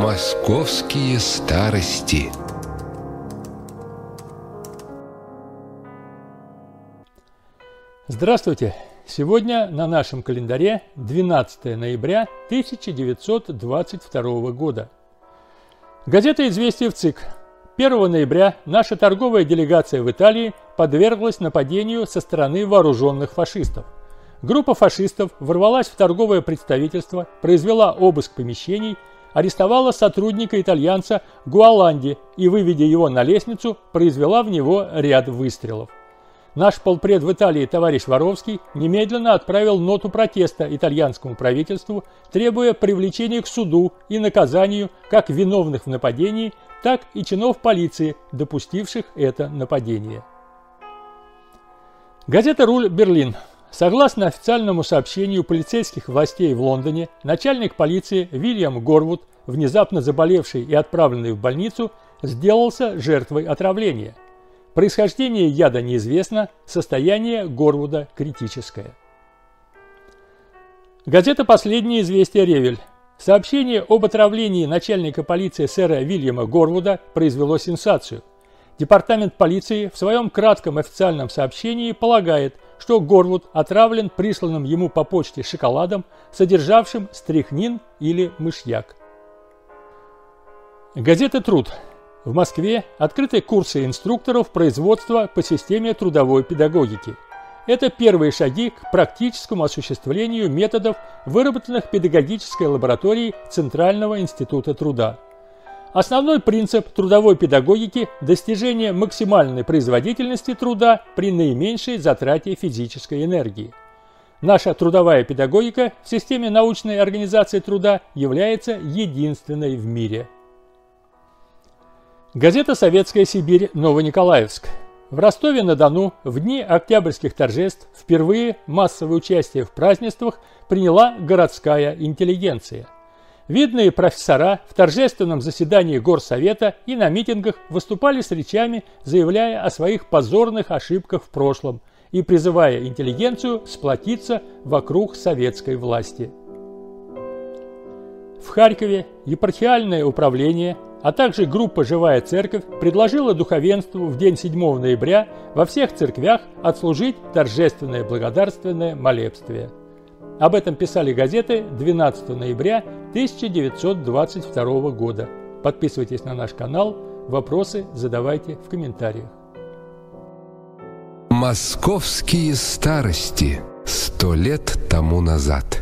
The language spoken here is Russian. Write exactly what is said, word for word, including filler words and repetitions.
Московские старости. Здравствуйте! Сегодня на нашем календаре двенадцатое ноября тысяча девятьсот двадцать второго года. Газета «Известия» в ЦИК. первого ноября наша торговая делегация в Италии подверглась нападению со стороны вооруженных фашистов. Группа фашистов ворвалась в торговое представительство, произвела обыск помещений, арестовала сотрудника-итальянца Гуаланди и, выведя его на лестницу, произвела в него ряд выстрелов. Наш полпред в Италии товарищ Воровский немедленно отправил ноту протеста итальянскому правительству, требуя привлечения к суду и наказанию как виновных в нападении, так и чинов полиции, допустивших это нападение. Газета «Руль», Берлин. Согласно официальному сообщению полицейских властей в Лондоне, начальник полиции Вильям Горвуд, внезапно заболевший и отправленный в больницу, сделался жертвой отравления. Происхождение яда неизвестно, состояние Горвуда критическое. Газета «Последние известия», Ревель. Сообщение об отравлении начальника полиции сэра Вильяма Горвуда произвело сенсацию. Департамент полиции в своем кратком официальном сообщении полагает, что Горвуд отравлен присланным ему по почте шоколадом, содержавшим стрихнин или мышьяк. Газета «Труд». В Москве открыты курсы инструкторов производства по системе трудовой педагогики. Это первые шаги к практическому осуществлению методов, выработанных педагогической лабораторией Центрального института труда. Основной принцип трудовой педагогики – достижение максимальной производительности труда при наименьшей затрате физической энергии. Наша трудовая педагогика в системе научной организации труда является единственной в мире. Газета «Советская Сибирь», Новониколаевск. В Ростове-на-Дону в дни октябрьских торжеств впервые массовое участие в празднествах приняла городская интеллигенция. Видные профессора в торжественном заседании горсовета и на митингах выступали с речами, заявляя о своих позорных ошибках в прошлом и призывая интеллигенцию сплотиться вокруг советской власти. В Харькове епархиальное управление, а также группа «Живая церковь» предложила духовенству в день седьмого ноября во всех церквях отслужить торжественное благодарственное молебствие. Об этом писали газеты двенадцатого ноября тысяча девятьсот двадцать второго года. Подписывайтесь на наш канал, вопросы задавайте в комментариях. Московские старости. Сто лет тому назад.